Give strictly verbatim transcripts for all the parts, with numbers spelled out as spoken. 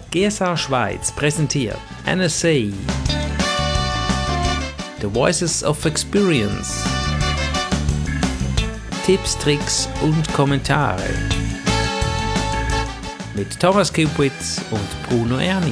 G S A Schweiz präsentiert N S A The Voices of Experience. Tipps, Tricks und Kommentare mit Thomas Kupwitz und Bruno Erni.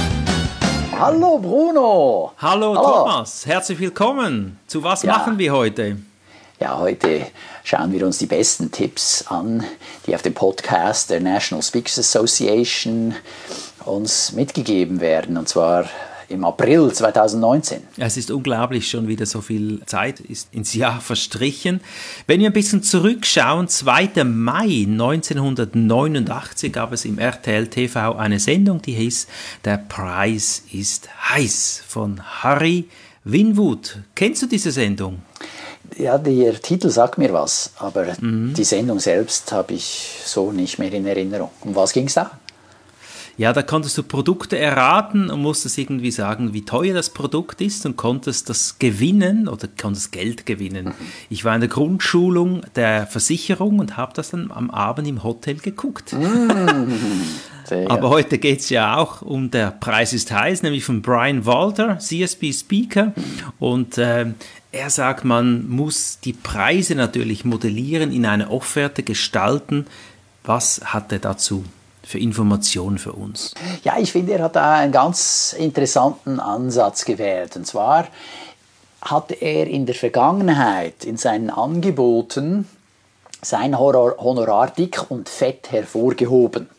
Hallo Bruno! Hallo, Hallo Thomas, herzlich willkommen. Zu was ja. machen wir heute? Ja, heute schauen wir uns die besten Tipps an, die auf dem Podcast der National Speakers Association uns mitgegeben werden, und zwar im April zwanzig neunzehn. Es ist unglaublich, schon wieder so viel Zeit ist ins Jahr verstrichen. Wenn wir ein bisschen zurückschauen, zweiter Mai neunzehnhundertneunundachtzig gab es im R T L T V eine Sendung, die hieß Der Preis ist heiß von Harry Winwood. Kennst du diese Sendung? Ja, der Titel sagt mir was, aber mhm. die Sendung selbst habe ich so nicht mehr in Erinnerung. Um was ging es da? Ja, da konntest du Produkte erraten und musstest irgendwie sagen, wie teuer das Produkt ist und konntest das gewinnen oder konntest Geld gewinnen. Mhm. Ich war in der Grundschulung der Versicherung und habe das dann am Abend im Hotel geguckt. Mhm. Aber heute geht es ja auch um Der Preis ist heiß, nämlich von Brian Walter, C S B Speaker. Und äh, er sagt, man muss die Preise natürlich modellieren, in eine Offerte gestalten. Was hat er dazu für Informationen für uns? Ja, ich finde, er hat da einen ganz interessanten Ansatz gewählt. Und zwar hat er in der Vergangenheit in seinen Angeboten sein Honorar dick und fett hervorgehoben.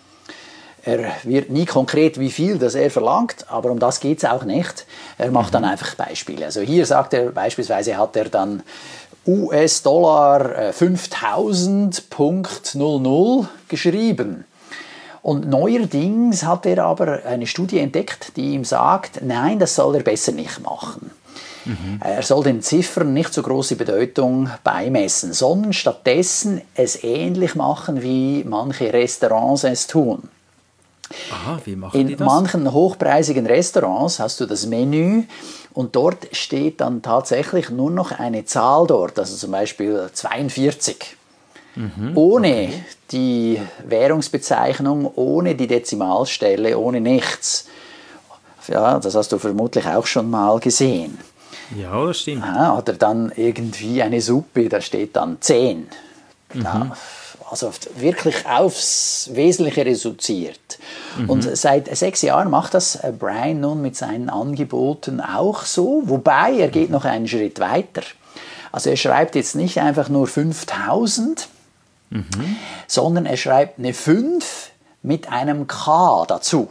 Er wird nie konkret, wie viel das er verlangt, aber um das geht es auch nicht. Er macht dann einfach Beispiele. Also hier sagt er beispielsweise, hat er dann U S-Dollar fünftausend null null geschrieben. Und neuerdings hat er aber eine Studie entdeckt, die ihm sagt, nein, das soll er besser nicht machen. Mhm. Er soll den Ziffern nicht so große Bedeutung beimessen, sondern stattdessen es ähnlich machen, wie manche Restaurants es tun. Aha, wie machen In die das? manchen hochpreisigen Restaurants hast du das Menü und dort steht dann tatsächlich nur noch eine Zahl dort, also zum Beispiel zweiundvierzig. Mhm, ohne okay. die Währungsbezeichnung, ohne die Dezimalstelle, ohne nichts. Ja, das hast du vermutlich auch schon mal gesehen. Ja, das stimmt. Ja, oder dann irgendwie eine Suppe, da steht dann zehn. Mhm. Ja, also wirklich aufs Wesentliche reduziert. Mhm. Und seit sechs Jahren macht das Brian nun mit seinen Angeboten auch so, wobei er geht noch einen Schritt weiter. Also er schreibt jetzt nicht einfach nur fünftausend, mhm. sondern er schreibt eine fünf mit einem K dazu.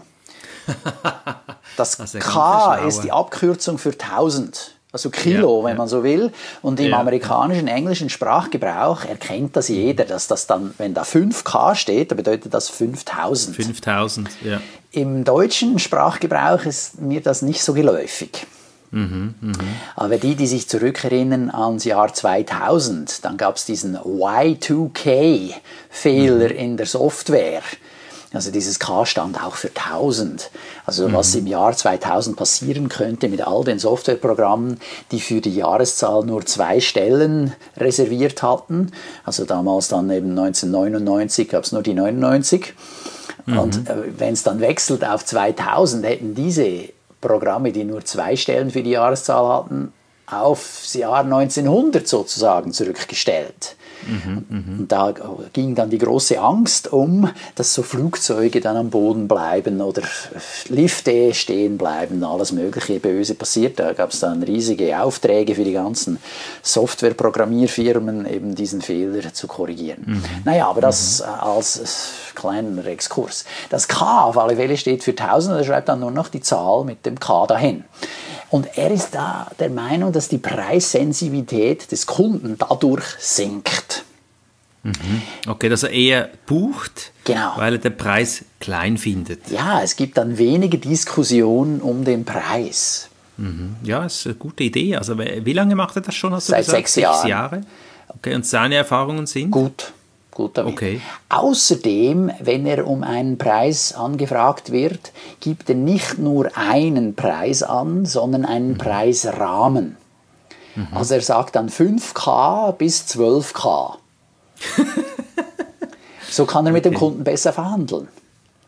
Das, das K ist die Abkürzung für tausend. Also Kilo, ja, wenn ja. man so will. Und im ja. amerikanischen, englischen Sprachgebrauch erkennt das jeder, dass das dann, wenn da fünf K steht, dann bedeutet das fünftausend. fünftausend, ja. Im deutschen Sprachgebrauch ist mir das nicht so geläufig. Mhm, mh. Aber die, die sich zurückerinnern ans Jahr zweitausend, dann gab es diesen Y zwei K-Fehler mhm. in der Software. Also dieses K stand auch für tausend. Also mhm. was im Jahr zweitausend passieren könnte mit all den Softwareprogrammen, die für die Jahreszahl nur zwei Stellen reserviert hatten. Also damals dann eben neunzehnhundertneunundneunzig gab es nur die neunundneunzig. Mhm. Und äh, wenn es dann wechselt auf zweitausend, hätten diese Programme, die nur zwei Stellen für die Jahreszahl hatten, aufs Jahr neunzehnhundert sozusagen zurückgestellt. Mhm, mh. Und da ging dann die große Angst um, dass so Flugzeuge dann am Boden bleiben oder Lifte stehen bleiben, alles mögliche Böse passiert. Da gab es dann riesige Aufträge für die ganzen Softwareprogrammierfirmen, eben diesen Fehler zu korrigieren. Mhm. Naja, aber das mhm. als kleiner Exkurs. Das K auf alle Fälle steht für tausend, er schreibt dann nur noch die Zahl mit dem K dahin. Und er ist da der Meinung, dass die Preissensitivität des Kunden dadurch sinkt. Mhm. Okay, dass er eher bucht, genau. weil er den Preis klein findet. Ja, es gibt dann weniger Diskussion um den Preis. Mhm. Ja, das ist eine gute Idee. Also, wie lange macht er das schon? Hast du Seit gesagt? sechs Jahren. Sechs Jahre. Okay, und seine Erfahrungen sind? Gut. Gut damit. Okay. Außerdem, wenn er um einen Preis angefragt wird, gibt er nicht nur einen Preis an, sondern einen mhm. Preisrahmen. Mhm. Also er sagt dann fünf K bis zwölf K. So kann er mit okay. dem Kunden besser verhandeln.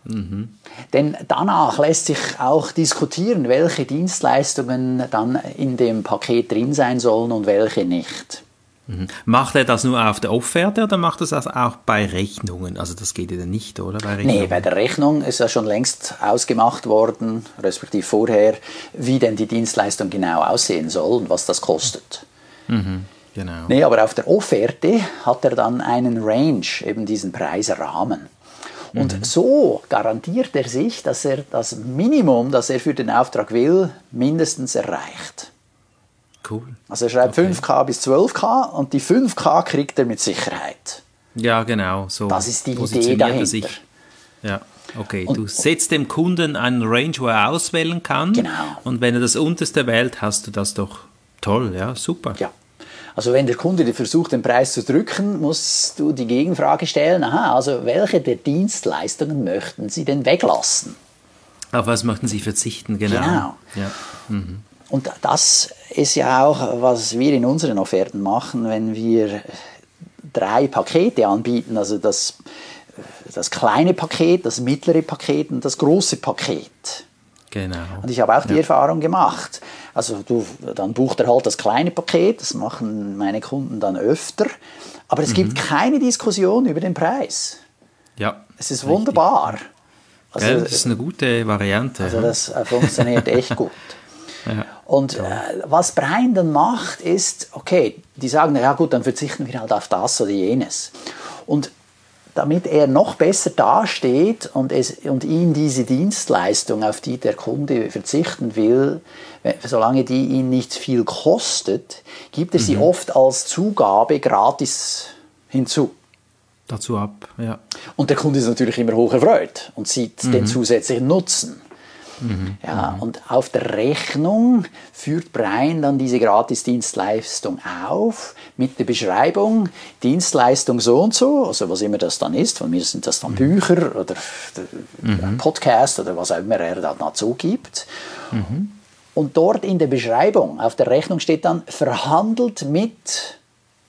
Mhm. Denn danach lässt sich auch diskutieren, welche Dienstleistungen dann in dem Paket drin sein sollen und welche nicht. Mhm. Macht er das nur auf der Offerte oder macht er das auch bei Rechnungen? Also das geht ja dann nicht, oder? Bei Rechnungen? Nee, bei der Rechnung ist ja schon längst ausgemacht worden, respektive vorher, wie denn die Dienstleistung genau aussehen soll und was das kostet. Mhm. Genau. Nee, aber auf der Offerte hat er dann einen Range, eben diesen Preisrahmen. Und mhm. so garantiert er sich, dass er das Minimum, das er für den Auftrag will, mindestens erreicht. Cool. Also er schreibt okay. fünf K bis zwölf K und die fünf K kriegt er mit Sicherheit. Ja, genau. So das ist die Idee dahinter. Sich. Ja, okay. Und, du setzt dem Kunden einen Range, wo er auswählen kann. Genau. Und wenn er das unterste wählt, hast du das doch toll. Ja, super. Ja. Also wenn der Kunde versucht, den Preis zu drücken, musst du die Gegenfrage stellen, aha, also welche der Dienstleistungen möchten Sie denn weglassen? Auf was möchten Sie verzichten, genau. Genau. Ja. Mhm. Und das ist ja auch, was wir in unseren Offerten machen, wenn wir drei Pakete anbieten, also das, das kleine Paket, das mittlere Paket und das große Paket. Genau. Und ich habe auch die ja. Erfahrung gemacht. Also du, dann bucht er halt das kleine Paket, das machen meine Kunden dann öfter, aber es mhm. gibt keine Diskussion über den Preis. Ja. Es ist wunderbar. Also, ja, das ist eine gute Variante. Also das äh, funktioniert echt gut. Ja. Und äh, was Brian dann macht, ist, okay, die sagen, ja gut, dann verzichten wir halt auf das oder jenes. Und damit er noch besser dasteht und, es, und ihm diese Dienstleistung, auf die der Kunde verzichten will, solange die ihn nicht viel kostet, gibt er sie mhm. oft als Zugabe gratis hinzu. Dazu ab, ja. Und der Kunde ist natürlich immer hoch erfreut und sieht mhm. den zusätzlichen Nutzen. Mhm. Ja, mhm. und auf der Rechnung führt Brian dann diese Gratis-Dienstleistung auf mit der Beschreibung Dienstleistung so und so, also was immer das dann ist, von mir sind das dann mhm. Bücher oder mhm. Podcast oder was auch immer er da dazu gibt. Mhm. Und dort in der Beschreibung, auf der Rechnung steht dann verhandelt mit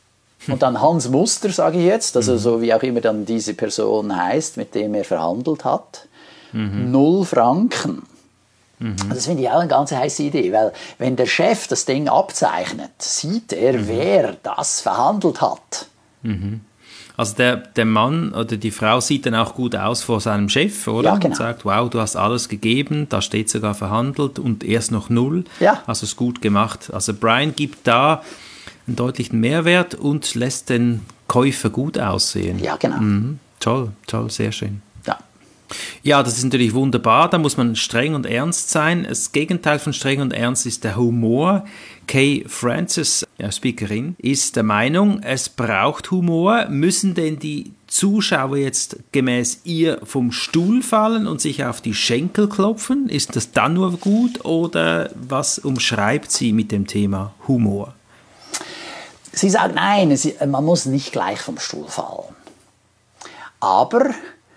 und dann Hans Muster, sage ich jetzt, also mhm. so wie auch immer dann diese Person heißt, mit dem er verhandelt hat, mhm. null Franken. Mhm. Das finde ich auch eine ganz heiße Idee, weil wenn der Chef das Ding abzeichnet, sieht er, mhm. wer das verhandelt hat. Mhm. Also der, der Mann oder die Frau sieht dann auch gut aus vor seinem Chef, oder? Ja, genau. Und sagt, wow, du hast alles gegeben, da steht sogar verhandelt und erst noch null. Ja. Also ist gut gemacht. Also Brian gibt da einen deutlichen Mehrwert und lässt den Käufer gut aussehen. Ja, genau. Mhm. Toll, toll, sehr schön. Ja. Ja, das ist natürlich wunderbar, da muss man streng und ernst sein. Das Gegenteil von streng und ernst ist der Humor. Kay Francis, ja, Speakerin, ist der Meinung, es braucht Humor. Müssen denn die Zuschauer jetzt gemäß ihr vom Stuhl fallen und sich auf die Schenkel klopfen? Ist das dann nur gut oder was umschreibt sie mit dem Thema Humor? Sie sagt, nein, es, man muss nicht gleich vom Stuhl fallen. Aber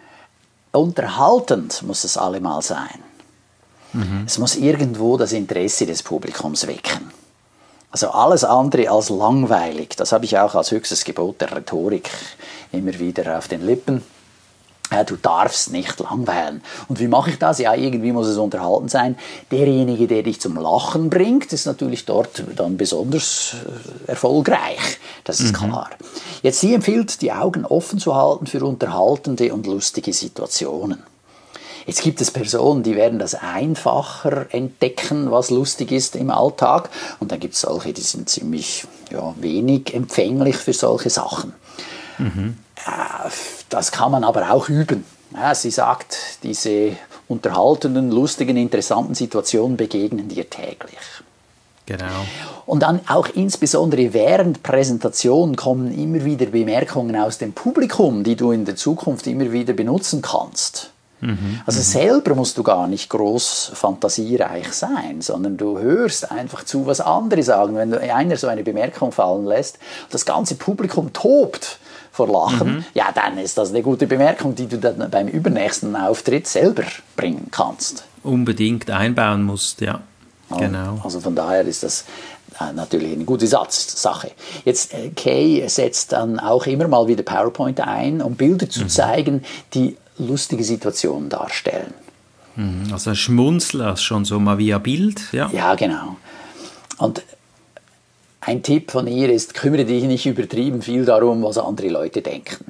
unterhaltend muss es allemal sein. Mhm. Es muss irgendwo das Interesse des Publikums wecken. Also alles andere als langweilig, das habe ich auch als höchstes Gebot der Rhetorik immer wieder auf den Lippen. Ja, du darfst nicht langweilen. Und wie mache ich das? Ja, irgendwie muss es unterhalten sein. Derjenige, der dich zum Lachen bringt, ist natürlich dort dann besonders erfolgreich. Das ist mhm. klar. Jetzt, sie empfiehlt, die Augen offen zu halten für unterhaltende und lustige Situationen. Jetzt gibt es Personen, die werden das einfacher entdecken, was lustig ist im Alltag. Und dann gibt es solche, die sind ziemlich ja, wenig empfänglich für solche Sachen. Mhm. Das kann man aber auch üben. Ja, sie sagt, diese unterhaltenden, lustigen, interessanten Situationen begegnen dir täglich. Genau. Und dann auch insbesondere während Präsentation kommen immer wieder Bemerkungen aus dem Publikum, die du in der Zukunft immer wieder benutzen kannst. Mhm, also selber musst du gar nicht groß fantasiereich sein, sondern du hörst einfach zu, was andere sagen. Wenn einer so eine Bemerkung fallen lässt, das ganze Publikum tobt vor Lachen, mhm. ja, dann ist das eine gute Bemerkung, die du dann beim übernächsten Auftritt selber bringen kannst. Unbedingt einbauen musst, ja. ja genau. Also von daher ist das natürlich eine gute Sache. Jetzt, Kay setzt dann auch immer mal wieder PowerPoint ein, um Bilder zu mhm. zeigen, die lustige Situationen darstellen. Also ein Schmunzler, schon so mal via Bild. Ja, ja genau. Und ein Tipp von ihr ist, kümmere dich nicht übertrieben viel darum, was andere Leute denken.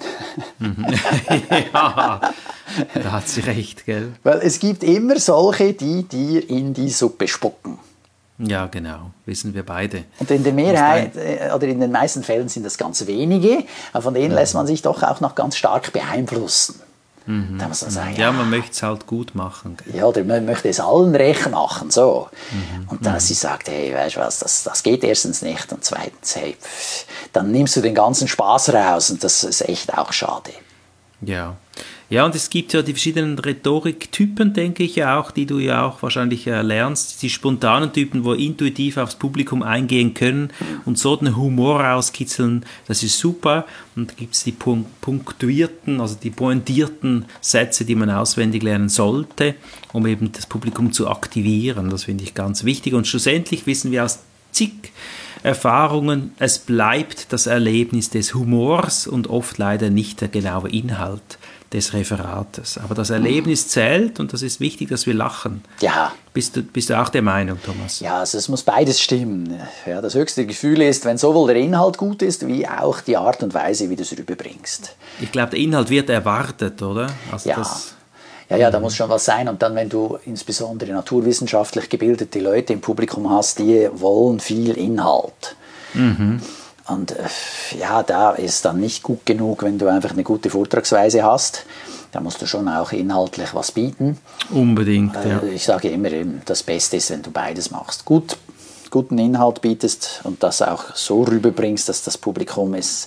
Ja, da hat sie recht, gell? Weil es gibt immer solche, die dir in die Suppe spucken. Ja, genau, wissen wir beide. Und in der Mehrheit, oder in den meisten Fällen sind das ganz wenige, aber von denen lässt man sich doch auch noch ganz stark beeinflussen. Mhm. Da muss man sagen, ja, man möchte es halt gut machen. Gell? Ja, oder man möchte es allen recht machen, so. Mhm. Und dann mhm. sie sagt, hey, weißt du was, das, das geht erstens nicht und zweitens, hey, pff, dann nimmst du den ganzen Spaß raus und das ist echt auch schade. Ja. Ja, und es gibt ja die verschiedenen Rhetoriktypen, denke ich ja auch, die du ja auch wahrscheinlich äh, lernst. Die spontanen Typen, wo intuitiv aufs Publikum eingehen können und so den Humor rauskitzeln, das ist super. Und da gibt es die punktuierten, also die pointierten Sätze, die man auswendig lernen sollte, um eben das Publikum zu aktivieren. Das finde ich ganz wichtig. Und schlussendlich wissen wir aus zig Erfahrungen, es bleibt das Erlebnis des Humors und oft leider nicht der genaue Inhalt des Referates. Aber das Erlebnis zählt und das ist wichtig, dass wir lachen. Ja. Bist du, bist du auch der Meinung, Thomas? Ja, also es muss beides stimmen. Ja, das höchste Gefühl ist, wenn sowohl der Inhalt gut ist, wie auch die Art und Weise, wie du es rüberbringst. Ich glaube, der Inhalt wird erwartet, oder? Also ja. Das Ja, ja, da muss schon was sein. Und dann, wenn du insbesondere naturwissenschaftlich gebildete Leute im Publikum hast, die wollen viel Inhalt. Mhm. Und äh, ja, da ist dann nicht gut genug, wenn du einfach eine gute Vortragsweise hast. Da musst du schon auch inhaltlich was bieten. Unbedingt, äh, ja. Ich sage immer, das Beste ist, wenn du beides machst. Gut, guten Inhalt bietest und das auch so rüberbringst, dass das Publikum es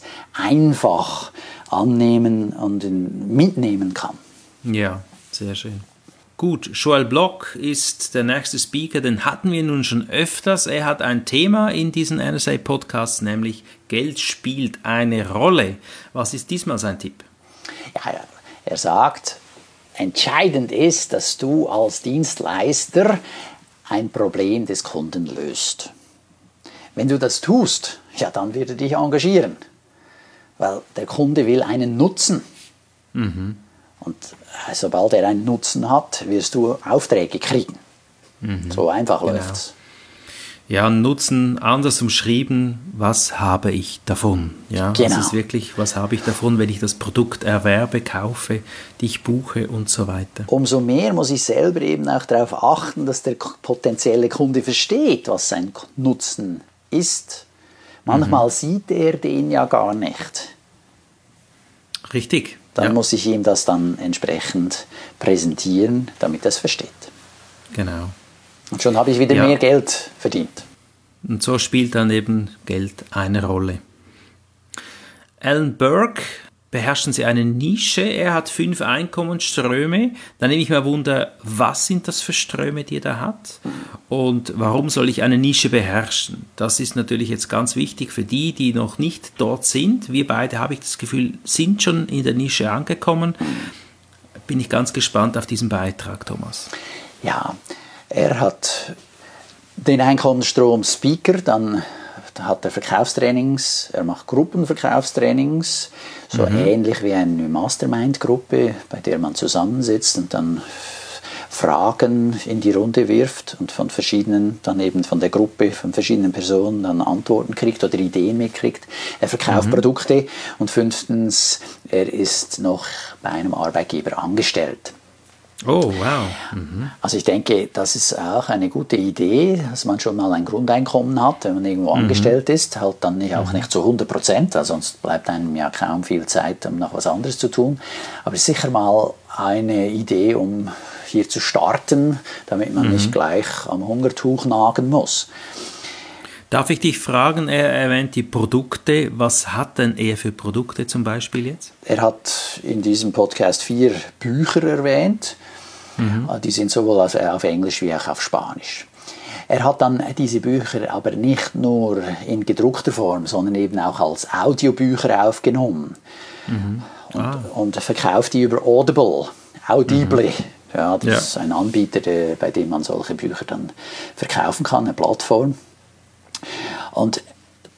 einfach annehmen und mitnehmen kann. Ja, sehr schön. Gut, Joel Block ist der nächste Speaker, den hatten wir nun schon öfters. Er hat ein Thema in diesen N S A-Podcasts, nämlich Geld spielt eine Rolle. Was ist diesmal sein Tipp? Ja, er sagt, entscheidend ist, dass du als Dienstleister ein Problem des Kunden löst. Wenn du das tust, ja, dann wird er dich engagieren, weil der Kunde will einen Nutzen. Mhm. Und sobald er einen Nutzen hat, wirst du Aufträge kriegen. Mhm. So einfach genau. läuft's. Ja, Nutzen anders umschrieben, was habe ich davon? Ja, genau. Das ist wirklich, was habe ich davon, wenn ich das Produkt erwerbe, kaufe, dich buche und so weiter. Umso mehr muss ich selber eben auch darauf achten, dass der potenzielle Kunde versteht, was sein Nutzen ist. Manchmal mhm. sieht er den ja gar nicht. Richtig. Dann ja. muss ich ihm das dann entsprechend präsentieren, damit er es versteht. Genau. Und schon habe ich wieder ja. mehr Geld verdient. Und so spielt dann eben Geld eine Rolle. Alan Burke, beherrschen Sie eine Nische? Er hat fünf Einkommensströme. Da nehme ich mal Wunder, was sind das für Ströme, die er da hat? Und warum soll ich eine Nische beherrschen? Das ist natürlich jetzt ganz wichtig für die, die noch nicht dort sind. Wir beide, habe ich das Gefühl, sind schon in der Nische angekommen. Bin ich ganz gespannt auf diesen Beitrag, Thomas. Ja, er hat den Einkommensstrom Speaker, dann hat er Verkaufstrainings, er macht Gruppenverkaufstrainings, so mhm. ähnlich wie eine Mastermind-Gruppe, bei der man zusammensitzt und dann Fragen in die Runde wirft und von verschiedenen, dann eben von der Gruppe, von verschiedenen Personen dann Antworten kriegt oder Ideen mitkriegt. Er verkauft mhm. Produkte und fünftens, er ist noch bei einem Arbeitgeber angestellt. Oh, wow. Mhm. Also ich denke, das ist auch eine gute Idee, dass man schon mal ein Grundeinkommen hat, wenn man irgendwo mhm. angestellt ist, halt dann nicht, auch nicht zu hundert Prozent, weil sonst bleibt einem ja kaum viel Zeit, um noch was anderes zu tun. Aber es ist sicher mal eine Idee, um hier zu starten, damit man mhm. nicht gleich am Hungertuch nagen muss. Darf ich dich fragen, er erwähnt die Produkte, was hat denn er für Produkte zum Beispiel jetzt? Er hat in diesem Podcast vier Bücher erwähnt, mhm. die sind sowohl auf Englisch wie auch auf Spanisch. Er hat dann diese Bücher aber nicht nur in gedruckter Form, sondern eben auch als Audiobücher aufgenommen mhm. ah. und, und verkauft die über Audible, Audible. Mhm. Ja, das ja. ist ein Anbieter, der, bei dem man solche Bücher dann verkaufen kann, eine Plattform. Und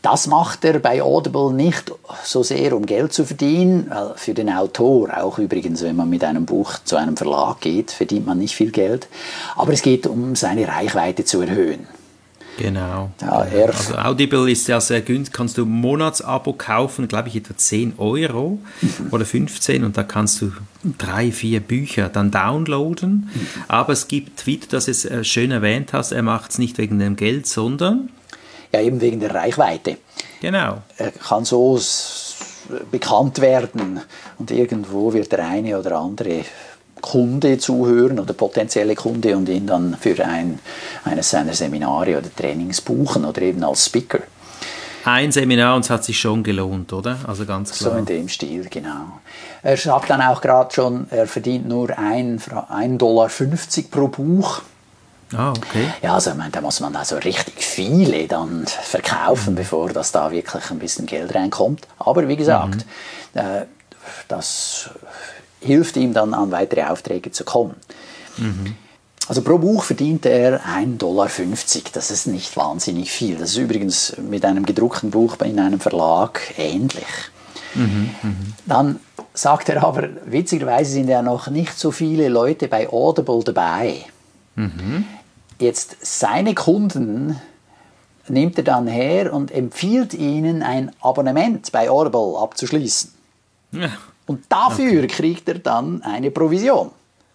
Das macht er bei Audible nicht so sehr, um Geld zu verdienen. Für den Autor, auch übrigens, wenn man mit einem Buch zu einem Verlag geht, verdient man nicht viel Geld. Aber es geht um seine Reichweite zu erhöhen. Genau. Ja, er also Audible ist ja sehr günstig, kannst du ein Monatsabo kaufen, glaube ich etwa zehn Euro mhm. oder fünfzehn, und da kannst du drei, vier Bücher dann downloaden. Mhm. Aber es gibt, wie du das jetzt schön erwähnt hast, er macht es nicht wegen dem Geld, sondern... Ja, eben wegen der Reichweite. Genau. Er kann so bekannt werden und irgendwo wird der eine oder andere Kunde zuhören oder potenzielle Kunde und ihn dann für ein, eines seiner Seminare oder Trainings buchen oder eben als Speaker. Ein Seminar, und es hat sich schon gelohnt, oder? Also ganz klar. So in dem Stil, genau. Er sagt dann auch gerade schon, er verdient nur ein Dollar fünfzig pro Buch. Ah, okay. Ja, also ich meine, da muss man also richtig viele dann verkaufen, mhm. bevor das da wirklich ein bisschen Geld reinkommt. Aber wie gesagt, mhm. äh, das hilft ihm dann, an weitere Aufträge zu kommen. Mhm. Also pro Buch verdient er ein Dollar fünfzig. Das ist nicht wahnsinnig viel. Das ist übrigens mit einem gedruckten Buch in einem Verlag ähnlich. Mhm. Mhm. Dann sagt er aber, witzigerweise sind ja noch nicht so viele Leute bei Audible dabei. Mhm. Jetzt seine Kunden nimmt er dann her und empfiehlt ihnen, ein Abonnement bei Audible abzuschließen. Ja. Und dafür okay. kriegt er dann eine Provision.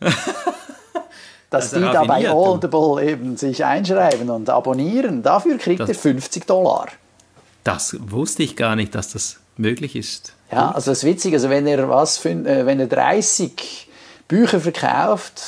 Dass die da bei Audible eben sich einschreiben und abonnieren, dafür kriegt das, er fünfzig Dollar. Das wusste ich gar nicht, dass das möglich ist. Ja, also das ist witzig, also wenn er, was, wenn er dreißig Bücher verkauft,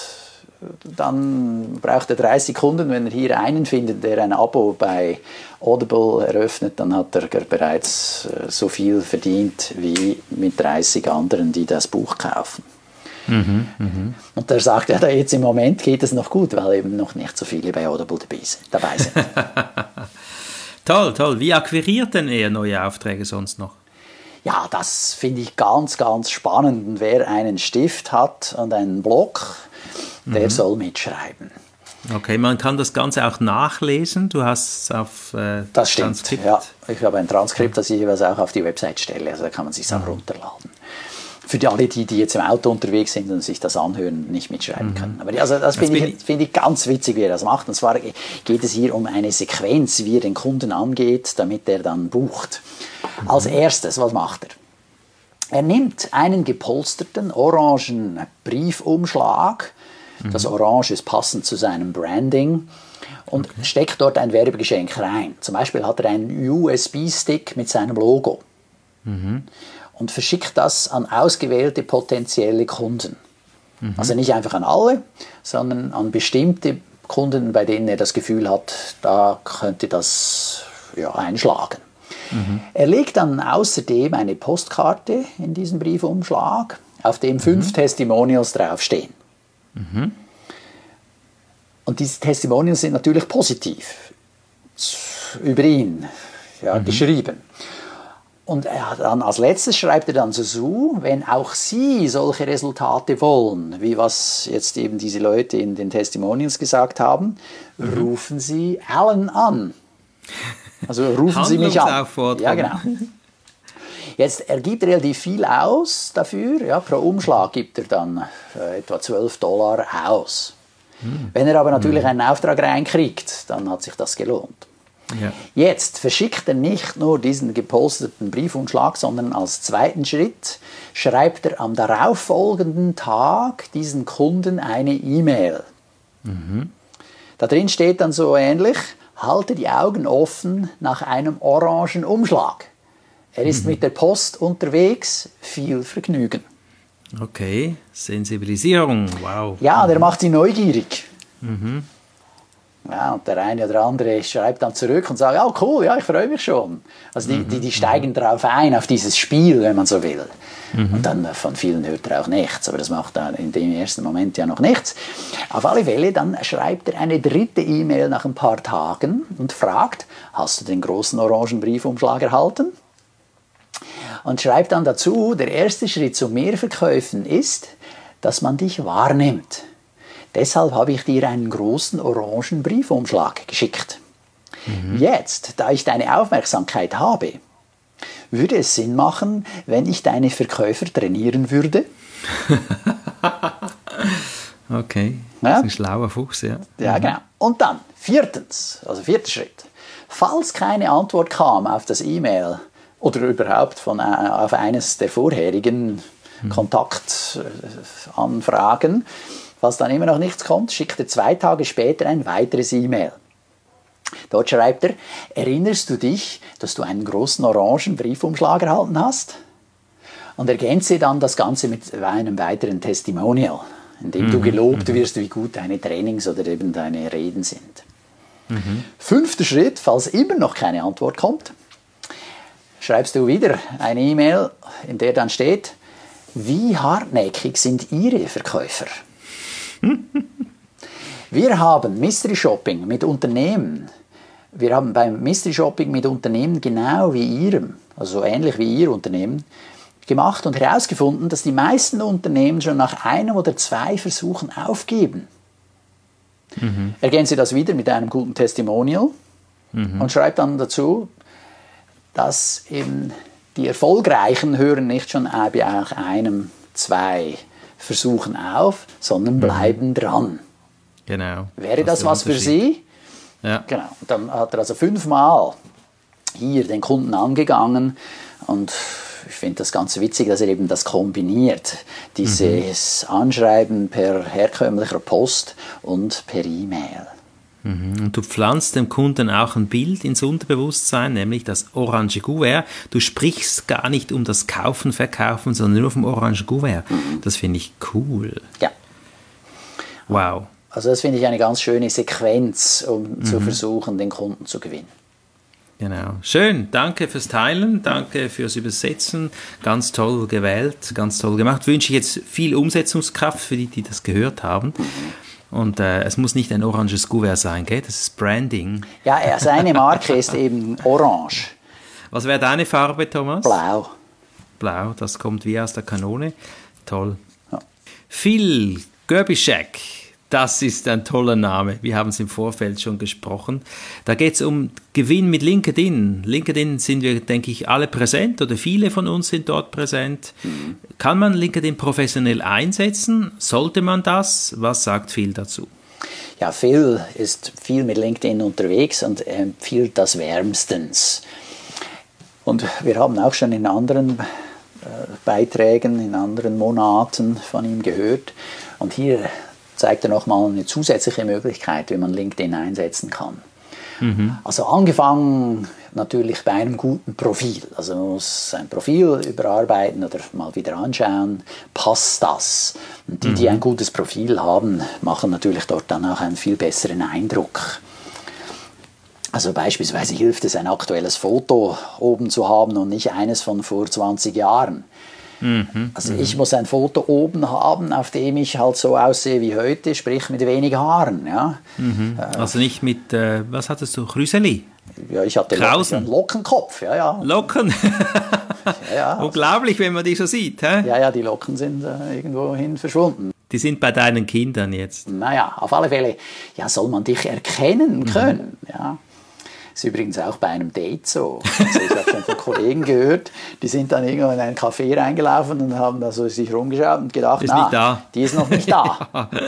dann braucht er dreißig Kunden. Wenn er hier einen findet, der ein Abo bei Audible eröffnet, dann hat er bereits so viel verdient wie mit dreißig anderen, die das Buch kaufen. Mhm, mh. Und er sagt, ja, jetzt im Moment geht es noch gut, weil eben noch nicht so viele bei Audible dabei sind. Toll, toll. Wie akquiriert denn er neue Aufträge sonst noch? Ja, das finde ich ganz, ganz spannend. Und wer einen Stift hat und einen Block, der mhm. soll mitschreiben. Okay, man kann das Ganze auch nachlesen. Du hast es auf äh, das stimmt, Transkript. Ja. Ich habe ein Transkript, das ich jeweils auch auf die Website stelle. Also da kann man es sich auch mhm. runterladen. Für die, alle, die, die jetzt im Auto unterwegs sind und sich das anhören, nicht mitschreiben mhm. können. Aber also das finde ich, find ich ganz witzig, wie er das macht. Und zwar geht es hier um eine Sequenz, wie er den Kunden angeht, damit er dann bucht. Mhm. Als erstes, was macht er? Er nimmt einen gepolsterten orangen Briefumschlag. Das Orange ist passend zu seinem Branding und okay. steckt dort ein Werbegeschenk rein. Zum Beispiel hat er einen U S B-Stick mit seinem Logo mhm. und verschickt das an ausgewählte potenzielle Kunden. Mhm. Also nicht einfach an alle, sondern an bestimmte Kunden, bei denen er das Gefühl hat, da könnte das ja, einschlagen. Mhm. Er legt dann außerdem eine Postkarte in diesen Briefumschlag, auf dem fünf mhm. Testimonials draufstehen. Mhm. Und diese Testimonials sind natürlich positiv über ihn ja, mhm. geschrieben. Und er dann als letztes schreibt er dann so, wenn auch Sie solche Resultate wollen, wie was jetzt eben diese Leute in den Testimonials gesagt haben, mhm. rufen Sie Alan an. Also rufen Sie mich an. Ja, genau. Jetzt, er gibt relativ viel aus dafür, ja, pro Umschlag gibt er dann äh, etwa zwölf Dollar aus. Hm. Wenn er aber natürlich hm. einen Auftrag reinkriegt, dann hat sich das gelohnt. Ja. Jetzt verschickt er nicht nur diesen geposterten Briefumschlag, sondern als zweiten Schritt schreibt er am darauffolgenden Tag diesen Kunden eine E-Mail. Mhm. Da drin steht dann so ähnlich, halte die Augen offen nach einem orangen Umschlag. Er ist mhm. mit der Post unterwegs, viel Vergnügen. Okay, Sensibilisierung, wow. Ja, der macht sie neugierig. Mhm. Ja, und der eine oder andere schreibt dann zurück und sagt, oh cool, ja, ich freue mich schon. Also die, mhm. die, die steigen mhm. darauf ein, auf dieses Spiel, wenn man so will. Mhm. Und dann von vielen hört er auch nichts, aber das macht er in dem ersten Moment ja noch nichts. Auf alle Fälle, dann schreibt er eine dritte E-Mail nach ein paar Tagen und fragt, hast du den großen orangen Briefumschlag erhalten? Und schreibt dann dazu, der erste Schritt zu mehr Verkäufen ist, dass man dich wahrnimmt. Deshalb habe ich dir einen großen orangen Briefumschlag geschickt. Mhm. Jetzt, da ich deine Aufmerksamkeit habe, würde es Sinn machen, wenn ich deine Verkäufer trainieren würde? Okay, ja? Das ist ein schlauer Fuchs, ja. Ja, genau. Und dann, viertens, also vierter Schritt. Falls keine Antwort kam auf das E-Mail oder überhaupt von, äh, auf eines der vorherigen mhm. Kontaktanfragen, falls dann immer noch nichts kommt, schickt er zwei Tage später ein weiteres E-Mail. Dort schreibt er, erinnerst du dich, dass du einen großen orangen Briefumschlag erhalten hast? Und ergänze dann das Ganze mit einem weiteren Testimonial, in dem mhm. du gelobt mhm. wirst, wie gut deine Trainings oder eben deine Reden sind. Mhm. Fünfter Schritt, falls immer noch keine Antwort kommt, schreibst du wieder eine E-Mail, in der dann steht, wie hartnäckig sind Ihre Verkäufer? Wir haben Mystery Shopping mit Unternehmen, wir haben beim Mystery Shopping mit Unternehmen genau wie Ihrem, also ähnlich wie Ihr Unternehmen, gemacht und herausgefunden, dass die meisten Unternehmen schon nach einem oder zwei Versuchen aufgeben. Mhm. Ergänze das wieder mit einem guten Testimonial mhm. und schreibe dann dazu, dass eben die Erfolgreichen hören nicht schon nach einem, zwei Versuchen auf, sondern bleiben mhm. dran. Genau. Wäre das, das was für Sie? Ja. Genau. Und dann hat er also fünfmal hier den Kunden angegangen und ich finde das ganz witzig, dass er eben das kombiniert. Dieses mhm. Anschreiben per herkömmlicher Post und per E-Mail. Mhm. Und du pflanzt dem Kunden auch ein Bild ins Unterbewusstsein, nämlich das orange Kuvert. Du sprichst gar nicht um das Kaufen, Verkaufen, sondern nur vom orange Kuvert. Mhm. Das finde ich cool. Ja. Wow. Also das finde ich eine ganz schöne Sequenz, um mhm. zu versuchen, den Kunden zu gewinnen. Genau. Schön. Danke fürs Teilen, danke fürs Übersetzen. Ganz toll gewählt, ganz toll gemacht. Wünsche ich jetzt viel Umsetzungskraft für die, die das gehört haben. Und äh, es muss nicht ein oranges Kuvert sein, gell? Das ist Branding. Ja, seine Marke ist eben orange. Was wäre deine Farbe, Thomas? Blau. Blau, das kommt wie aus der Kanone. Toll. Ja. Phil Gerbischek. Das ist ein toller Name. Wir haben es im Vorfeld schon gesprochen. Da geht es um Gewinn mit LinkedIn. LinkedIn sind wir, denke ich, alle präsent oder viele von uns sind dort präsent. Mhm. Kann man LinkedIn professionell einsetzen? Sollte man das? Was sagt Phil dazu? Ja, Phil ist viel mit LinkedIn unterwegs und empfiehlt das wärmstens. Und wir haben auch schon in anderen äh, Beiträgen, in anderen Monaten von ihm gehört. Und hier zeigt er nochmal eine zusätzliche Möglichkeit, wie man LinkedIn einsetzen kann. Mhm. Also angefangen natürlich bei einem guten Profil. Also man muss sein Profil überarbeiten oder mal wieder anschauen, passt das? Und die, mhm. die ein gutes Profil haben, machen natürlich dort dann auch einen viel besseren Eindruck. Also beispielsweise hilft es, ein aktuelles Foto oben zu haben und nicht eines von vor zwanzig Jahren. Mhm, also ich muss ein Foto oben haben, auf dem ich halt so aussehe wie heute, sprich mit wenig Haaren. Ja. Mhm. Also nicht mit, äh, was hattest du, Chryseli? Ja, ich hatte Krausen. einen Lockenkopf. Ja, ja. Locken? ja, ja. Unglaublich, wenn man die so sieht. Hä? Ja, ja, die Locken sind äh, irgendwohin verschwunden. Die sind bei deinen Kindern jetzt? Naja, auf alle Fälle ja, soll man dich erkennen können. Mhm. Ja. Das ist übrigens auch bei einem Date so. Also ich habe schon von Kollegen gehört, die sind dann irgendwo in einen Café reingelaufen und haben also sich rumgeschaut und gedacht, ist na, nicht da. Die ist noch nicht da.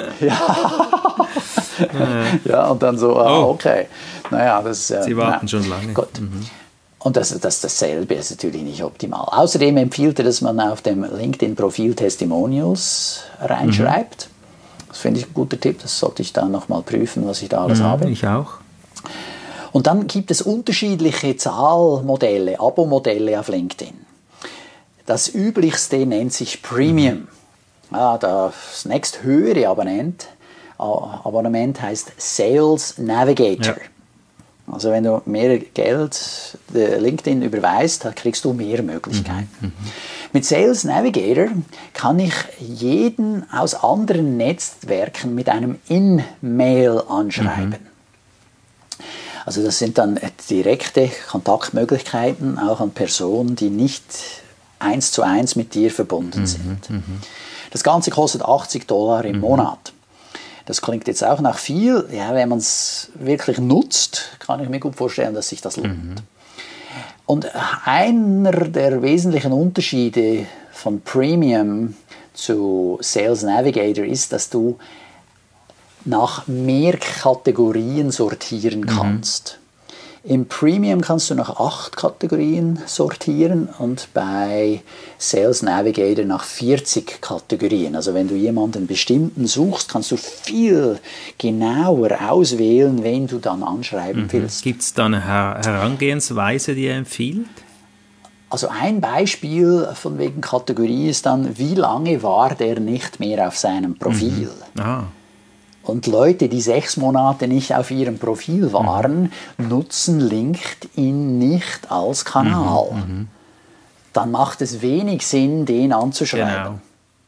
ja. ja, und dann so, ah, okay. Naja, das, äh, Sie warten na, schon lange. Gut. Mhm. Und das, das, dasselbe ist natürlich nicht optimal. Außerdem empfiehlt er, dass man auf dem LinkedIn-Profil Testimonials reinschreibt. Mhm. Das finde ich ein guter Tipp. Das sollte ich dann nochmal prüfen, was ich da alles mhm, habe. Ich auch. Und dann gibt es unterschiedliche Zahlmodelle, Abo-Modelle auf LinkedIn. Das üblichste nennt sich Premium. Ja, das nächsthöhere Abonnent, Abonnement heißt Sales Navigator. Ja. Also wenn du mehr Geld LinkedIn überweist, dann kriegst du mehr Möglichkeiten. Mhm. Mhm. Mit Sales Navigator kann ich jeden aus anderen Netzwerken mit einem In-Mail anschreiben. Mhm. Also das sind dann direkte Kontaktmöglichkeiten auch an Personen, die nicht eins zu eins mit dir verbunden sind. Mhm, das Ganze kostet achtzig Dollar im mhm. Monat. Das klingt jetzt auch nach viel. Ja, wenn man es wirklich nutzt, kann ich mir gut vorstellen, dass sich das lohnt. Mhm. Und einer der wesentlichen Unterschiede von Premium zu Sales Navigator ist, dass du nach mehr Kategorien sortieren kannst. Mhm. Im Premium kannst du nach acht Kategorien sortieren und bei Sales Navigator nach vierzig Kategorien. Also wenn du jemanden bestimmten suchst, kannst du viel genauer auswählen, wen du dann anschreiben mhm. willst. Gibt es da eine Her- Herangehensweise, die er empfiehlt? Also ein Beispiel von wegen Kategorie ist dann, wie lange war der nicht mehr auf seinem Profil? Mhm. Ah. Und Leute, die sechs Monate nicht auf ihrem Profil waren, mhm. nutzen LinkedIn nicht als Kanal. Mhm. Mhm. Dann macht es wenig Sinn, den anzuschreiben. Genau.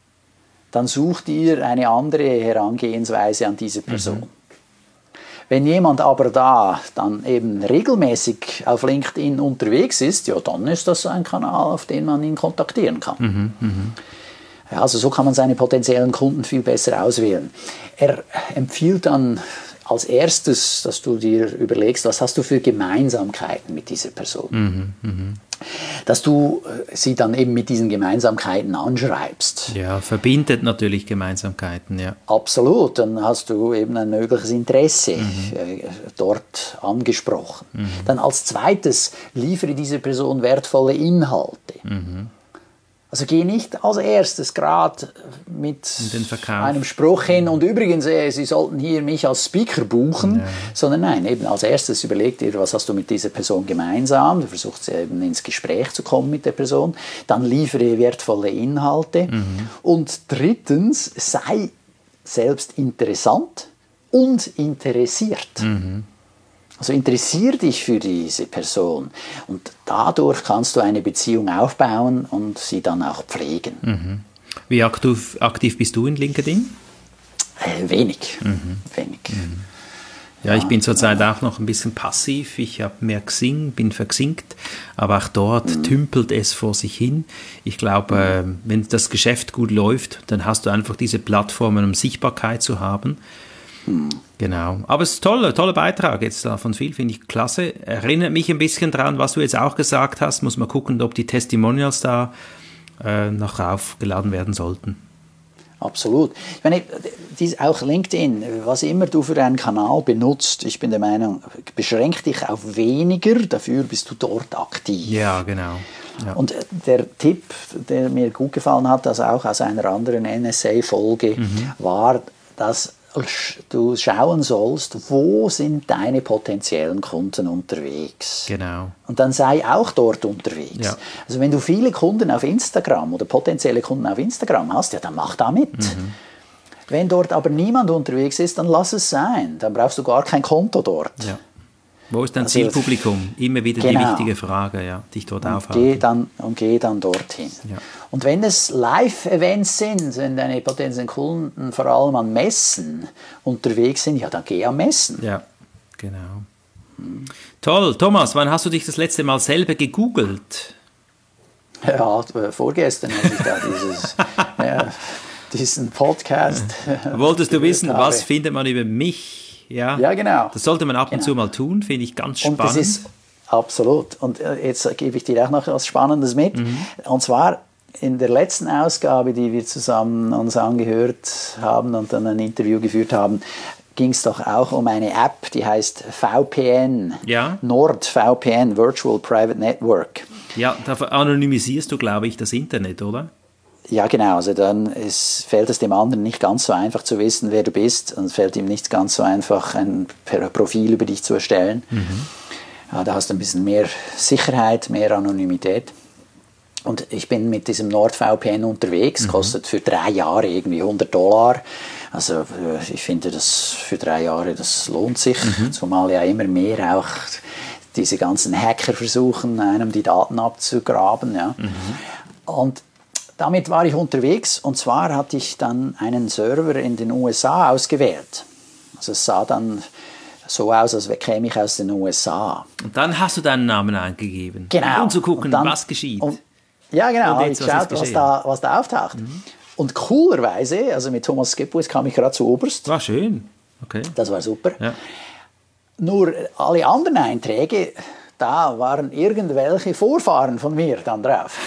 Dann sucht ihr eine andere Herangehensweise an diese Person. Mhm. Wenn jemand aber da dann eben regelmäßig auf LinkedIn unterwegs ist, ja, dann ist das ein Kanal, auf den man ihn kontaktieren kann. Mhm. Mhm. Ja, also so kann man seine potenziellen Kunden viel besser auswählen. Er empfiehlt dann als erstes, dass du dir überlegst, was hast du für Gemeinsamkeiten mit dieser Person. Mhm, mh. Dass du sie dann eben mit diesen Gemeinsamkeiten anschreibst. Ja, verbindet natürlich Gemeinsamkeiten, ja. Absolut, dann hast du eben ein mögliches Interesse mhm. äh, dort angesprochen. Mhm. Dann als zweites liefere dieser Person wertvolle Inhalte. Mhm. Also geh nicht als erstes gerade mit einem Spruch hin und übrigens, äh, Sie sollten hier mich als Speaker buchen, ja. sondern nein, eben als erstes überleg dir, was hast du mit dieser Person gemeinsam, du versuchst eben ins Gespräch zu kommen mit der Person, dann liefere wertvolle Inhalte mhm. und drittens, sei selbst interessant und interessiert. Mhm. Also interessier dich für diese Person und dadurch kannst du eine Beziehung aufbauen und sie dann auch pflegen. Mhm. Wie aktiv, aktiv bist du in LinkedIn? Äh, wenig, mhm. wenig. Mhm. Ja, ich bin zurzeit auch noch ein bisschen passiv. Ich habe mehr Xing, bin verxinkt, aber auch dort mhm. tümpelt es vor sich hin. Ich glaube, mhm. wenn das Geschäft gut läuft, dann hast du einfach diese Plattformen, um Sichtbarkeit zu haben. Genau. Aber es ist ein toller, toller Beitrag jetzt da von Phil, finde ich klasse. Erinnert mich ein bisschen daran, was du jetzt auch gesagt hast. Muss man gucken, ob die Testimonials da äh, noch aufgeladen werden sollten. Absolut. Ich meine, dies, auch LinkedIn, was immer du für einen Kanal benutzt, ich bin der Meinung, beschränk dich auf weniger, dafür bist du dort aktiv. Ja, genau. Ja. Und der Tipp, der mir gut gefallen hat, also auch aus einer anderen N S A-Folge, mhm. war, dass du schauen sollst, wo sind deine potenziellen Kunden unterwegs. Genau. Und dann sei auch dort unterwegs. Ja. Also wenn du viele Kunden auf Instagram oder potenzielle Kunden auf Instagram hast, ja, dann mach da mit. Mhm. Wenn dort aber niemand unterwegs ist, dann lass es sein. Dann brauchst du gar kein Konto dort. Ja. Wo ist dein also, Zielpublikum? Immer wieder genau. die wichtige Frage, ja, dich dort und aufhalten. Geh dann, und geh dann dorthin. Ja. Und wenn es Live-Events sind, wenn deine potenziellen Kunden vor allem an Messen unterwegs sind, ja, dann geh am Messen. Ja, genau. Hm. Toll. Thomas, wann hast du dich das letzte Mal selber gegoogelt? Ja, vorgestern habe ich da dieses... ja, diesen Podcast... Wolltest du wissen, habe. was findet man über mich? Ja, ja, genau. Das sollte man ab und genau. zu mal tun, finde ich ganz spannend. Und das ist absolut. Und jetzt gebe ich dir auch noch etwas Spannendes mit. Mhm. Und zwar in der letzten Ausgabe, die wir zusammen uns angehört haben und dann ein Interview geführt haben, ging es doch auch um eine App, die heißt V P N. Ja. NordVPN, Virtual Private Network. Ja, da anonymisierst du, glaube ich, das Internet, oder? Ja, genau. Also dann ist, fällt es dem anderen nicht ganz so einfach zu wissen, wer du bist. Und es fällt ihm nicht ganz so einfach, ein Profil über dich zu erstellen. Mhm. Ja, da hast du ein bisschen mehr Sicherheit, mehr Anonymität. Und ich bin mit diesem NordVPN unterwegs. Mhm. Kostet für drei Jahre irgendwie hundert Dollar. Also ich finde, das für drei Jahre, das lohnt sich. Mhm. Zumal ja immer mehr auch diese ganzen Hacker versuchen, einem die Daten abzugraben. Ja. Mhm. Und damit war ich unterwegs und zwar hatte ich dann einen Server in den U S A ausgewählt. Also es sah dann so aus, als käme ich aus den U S A. Und dann hast du deinen Namen eingegeben, genau. um zu gucken, dann, was geschieht. Und, ja, genau, habe ich geschaut, was, was, da, was da auftaucht. Mhm. Und coolerweise, also mit Thomas Skipwith kam ich gerade zu oberst. War schön. Okay. Das war super. Ja. Nur alle anderen Einträge, da waren irgendwelche Vorfahren von mir dann drauf.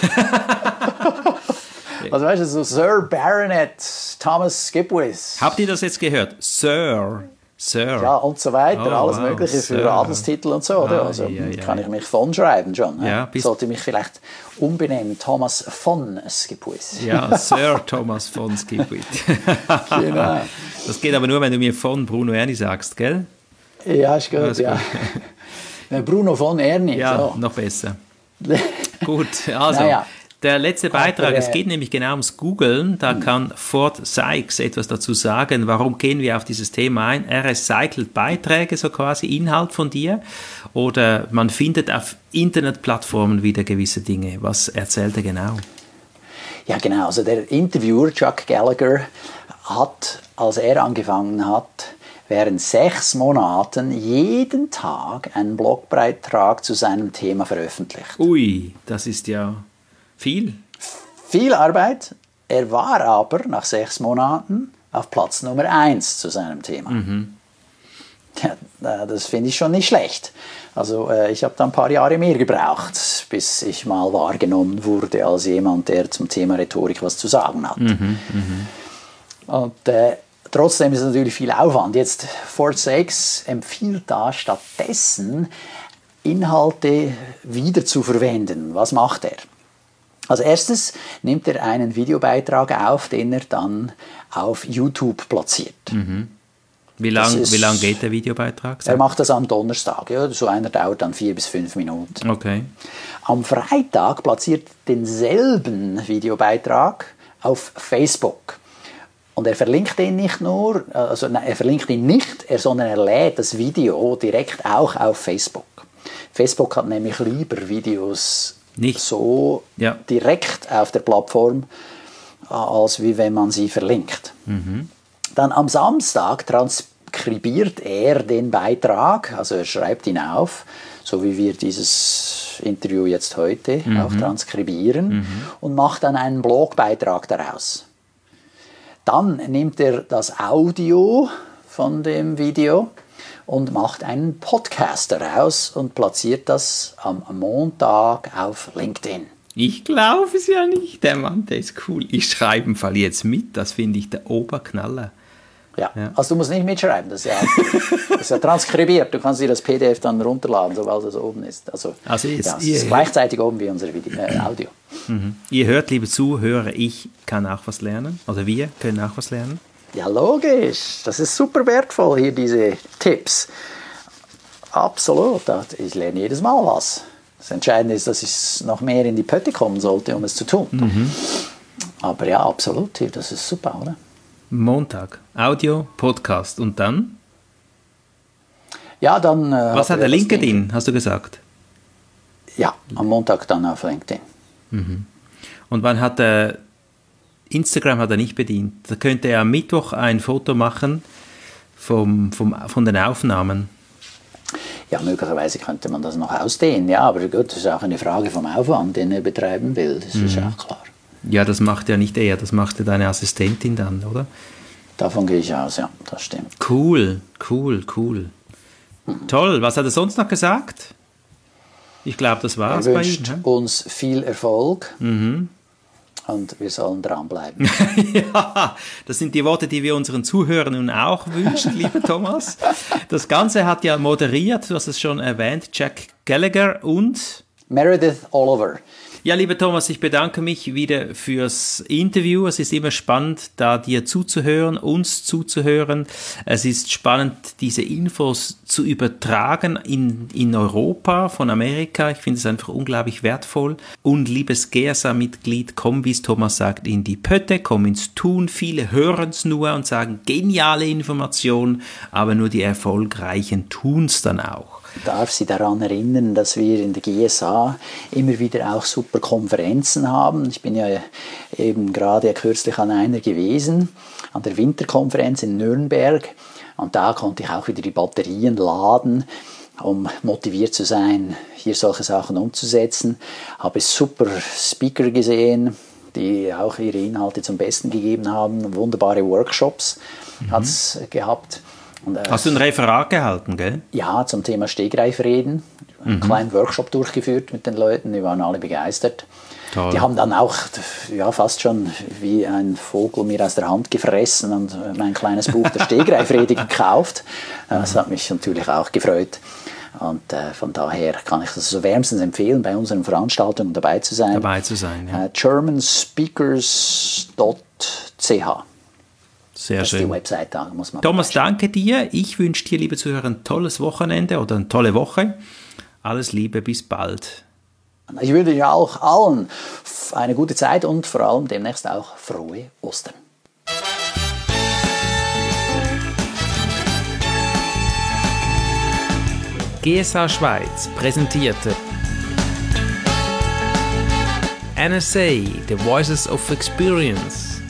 Also weißt du, so Sir Baronet Thomas Skipwith. Habt ihr das jetzt gehört? Sir. Sir. Ja, und so weiter, Oh, alles wow, Mögliche für Sir. Adelstitel und so, oder? Ah, Also ja, ja, kann ja. ich mich von schreiben schon. Ja, Ja, bis- sollte mich vielleicht umbenennen, Thomas von Skipwith. Ja, Sir Thomas von Skipwith. Genau. Das geht aber nur, wenn du mir von Bruno Erni sagst, gell? Ja, ist gut, Alles ja. Bruno von Erni. Ja, So. noch besser. Gut, also Naja. der letzte Beitrag, Aber, es äh, geht nämlich genau ums Googlen, da kann Ford Sykes etwas dazu sagen, warum gehen wir auf dieses Thema ein. Er recycelt Beiträge, so quasi Inhalt von dir, oder man findet auf Internetplattformen wieder gewisse Dinge. Was erzählt er genau? Ja, genau. Also der Interviewer Chuck Gallagher hat, als er angefangen hat, während sechs Monaten jeden Tag einen Blogbeitrag zu seinem Thema veröffentlicht. Ui, das ist ja viel. Viel Arbeit. Er war aber nach sechs Monaten auf Platz Nummer eins zu seinem Thema. Ja, das finde ich schon nicht schlecht. Also äh, ich habe da ein paar Jahre mehr gebraucht, bis ich mal wahrgenommen wurde als jemand, der zum Thema Rhetorik was zu sagen hat. Und äh, trotzdem ist es natürlich viel Aufwand. Jetzt Ford Sykes empfiehlt da stattdessen Inhalte wieder zu verwenden. Was macht er? Als erstes nimmt er einen Videobeitrag auf, den er dann auf YouTube platziert. Wie lang, ist- wie lang geht der Videobeitrag? Er macht das am Donnerstag. Ja, so einer dauert dann vier bis fünf Minuten. Okay. Am Freitag platziert denselben Videobeitrag auf Facebook. Und er verlinkt ihn nicht nur, also nein, er verlinkt ihn nicht, er, sondern er lädt das Video direkt auch auf Facebook. Facebook hat nämlich lieber Videos Nicht. so Ja. direkt auf der Plattform, äh, als wie wenn man sie verlinkt. Dann am Samstag transkribiert er den Beitrag, also er schreibt ihn auf, so wie wir dieses Interview jetzt heute auch transkribieren, und macht dann einen Blogbeitrag daraus. Dann nimmt er das Audio von dem Video und macht einen Podcast daraus und platziert das am Montag auf LinkedIn. Ich glaube es ja nicht. Der Mann, der ist cool. Ich schreibe im Fall jetzt mit. Das finde ich der Oberknaller. Ja. Ja. Also du musst nicht mitschreiben, das ist, ja, das ist ja transkribiert. Du kannst dir das P D F dann runterladen, sobald es oben ist. Also, Also jetzt- ja, es ihr- ist gleichzeitig oben wie unser Video, äh, Audio. Ihr hört, liebe Zuhörer, ich kann auch was lernen. Oder wir können auch was lernen. Ja, logisch. Das ist super wertvoll, hier diese Tipps. Absolut. Ich lerne jedes Mal was. Das Entscheidende ist, dass ich noch mehr in die Pötte kommen sollte, um es zu tun. Aber ja, absolut. Das ist super, oder? Montag. Audio, Podcast. Und dann? Ja, dann... Äh, Was hat er er? das LinkedIn, Ding- hast du gesagt? Ja, am Montag dann auf LinkedIn. Und wann hat er... Instagram hat er nicht bedient. Da könnte er am Mittwoch ein Foto machen vom, vom, von den Aufnahmen. Ja, möglicherweise könnte man das noch ausdehnen. Ja, aber gut, das ist auch eine Frage vom Aufwand, den er betreiben will. Das ist auch klar. Ja, das macht ja nicht er, das macht ja deine Assistentin dann, oder? Davon gehe ich aus, ja, das stimmt. Cool, cool, cool. Toll, was hat er sonst noch gesagt? Ich glaube, das war Er es bei wünscht ihm. uns viel Erfolg und wir sollen dranbleiben. Ja, das sind die Worte, die wir unseren Zuhörern nun auch wünschen, lieber Thomas. Das Ganze hat ja moderiert, du hast es schon erwähnt, Jack Gallagher und... Meredith Oliver. Ja, lieber Thomas, ich bedanke mich wieder fürs Interview. Es ist immer spannend, da dir zuzuhören, uns zuzuhören. Es ist spannend, diese Infos zu übertragen in, in Europa, von Amerika. Ich finde es einfach unglaublich wertvoll. Und liebes G S A-Mitglied, komm, wie es Thomas sagt, in die Pötte, komm ins Tun. Viele hören es nur und sagen, geniale Information, aber nur die Erfolgreichen tun es dann auch. Ich darf Sie daran erinnern, dass wir in der G S A immer wieder auch super Konferenzen haben. Ich bin ja eben gerade kürzlich an einer gewesen, an der Winterkonferenz in Nürnberg. Und da konnte ich auch wieder die Batterien laden, um motiviert zu sein, hier solche Sachen umzusetzen. Habe super Speaker gesehen, die auch ihre Inhalte zum Besten gegeben haben. Wunderbare Workshops mhm. hat es gehabt. Und, äh, Hast du ein Referat gehalten, gell? Ja, zum Thema Stegreifreden. Einen mhm. kleinen Workshop durchgeführt mit den Leuten, die waren alle begeistert. Toll. Die haben dann auch ja, fast schon wie ein Vogel mir aus der Hand gefressen und mein kleines Buch der Stegreifrede gekauft. Das hat mich natürlich auch gefreut. Und äh, von daher kann ich das so wärmstens empfehlen, bei unseren Veranstaltungen dabei zu sein. Dabei zu sein, ja. Äh, german speakers dot c h. Sehr das schön. ist die Website, da muss man Thomas, danke dir. Ich wünsche dir, liebe Zuhörer, ein tolles Wochenende oder eine tolle Woche. Alles Liebe, bis bald. Ich wünsche euch auch allen eine gute Zeit und vor allem demnächst auch frohe Ostern. G S H Schweiz präsentierte N S A, The Voices of Experience.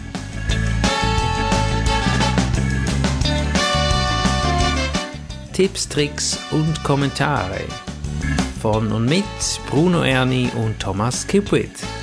Tipps, Tricks und Kommentare von und mit Bruno Erni und Thomas Kipwith.